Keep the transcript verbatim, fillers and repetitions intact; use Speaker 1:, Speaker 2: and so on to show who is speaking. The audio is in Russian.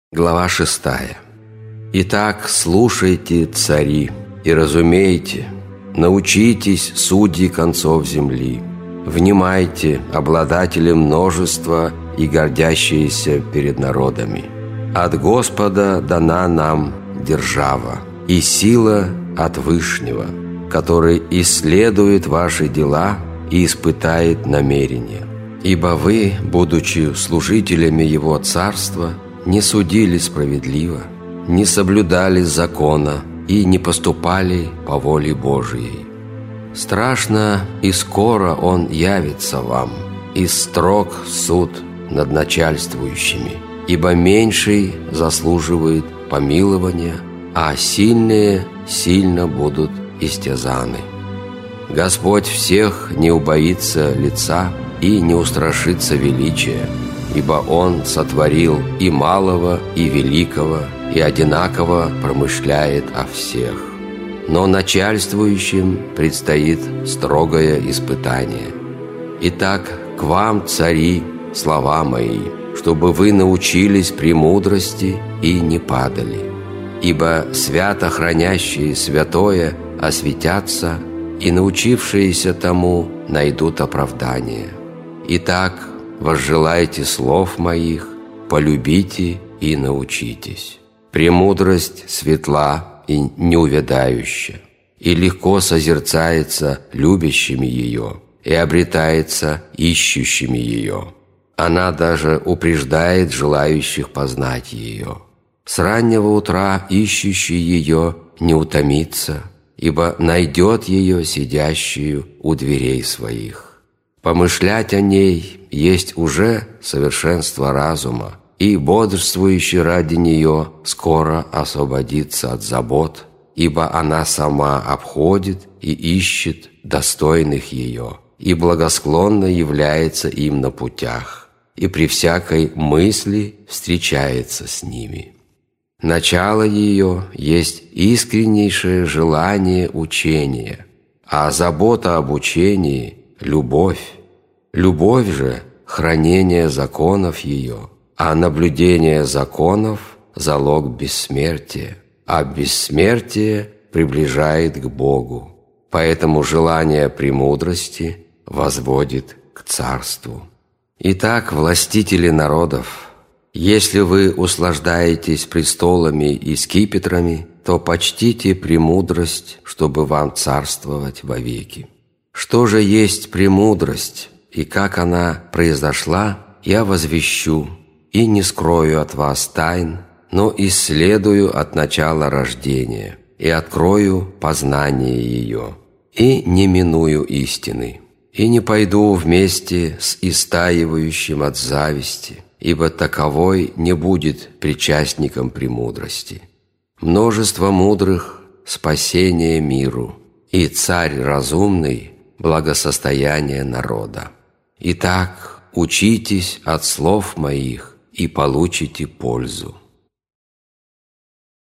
Speaker 1: Глава шестая. «Итак, слушайте, цари, и разумейте, научитесь, судьи концов земли, внимайте, обладатели множества и гордящиеся перед народами. От Господа дана нам держава и сила от Вышнего, который исследует ваши дела и испытает намерения. Ибо вы, будучи служителями Его Царства, не судили справедливо, не соблюдали закона и не поступали по воле Божией. Страшно и скоро Он явится вам, и строг суд над начальствующими, ибо меньший заслуживает помилования, а сильные сильно будут истязаны. Господь всех не убоится лица и не устрашится величия, ибо Он сотворил и малого, и великого, и одинаково промышляет о всех. Но начальствующим предстоит строгое испытание. Итак, к вам, цари, слова мои, чтобы вы научились премудрости и не падали. Ибо свято хранящие святое осветятся, и научившиеся тому найдут оправдание. Итак, возжелайте слов моих, полюбите и научитесь. Премудрость светла и неувядающая, и легко созерцается любящими ее, и обретается ищущими ее. Она даже упреждает желающих познать ее. С раннего утра ищущий ее не утомится, ибо найдет ее сидящую у дверей своих. Помышлять о ней есть уже совершенство разума, и бодрствующий ради нее скоро освободится от забот, ибо она сама обходит и ищет достойных ее, и благосклонно является им на путях, и при всякой мысли встречается с ними. Начало ее есть искреннейшее желание учения, а забота об учении – любовь. Любовь же – хранение законов ее, а наблюдение законов – залог бессмертия, а бессмертие приближает к Богу. Поэтому желание премудрости возводит к царству. Итак, властители народов, если вы услаждаетесь престолами и скипетрами, то почтите премудрость, чтобы вам царствовать вовеки. Что же есть премудрость и как она произошла, я возвещу, и не скрою от вас тайн, но исследую от начала рождения и открою познание ее, и не миную истины, и не пойду вместе с истаивающим от зависти, ибо таковой не будет причастником премудрости. Множество мудрых – спасение миру, и царь разумный – благосостояние народа. Итак, учитесь от слов моих и получите пользу.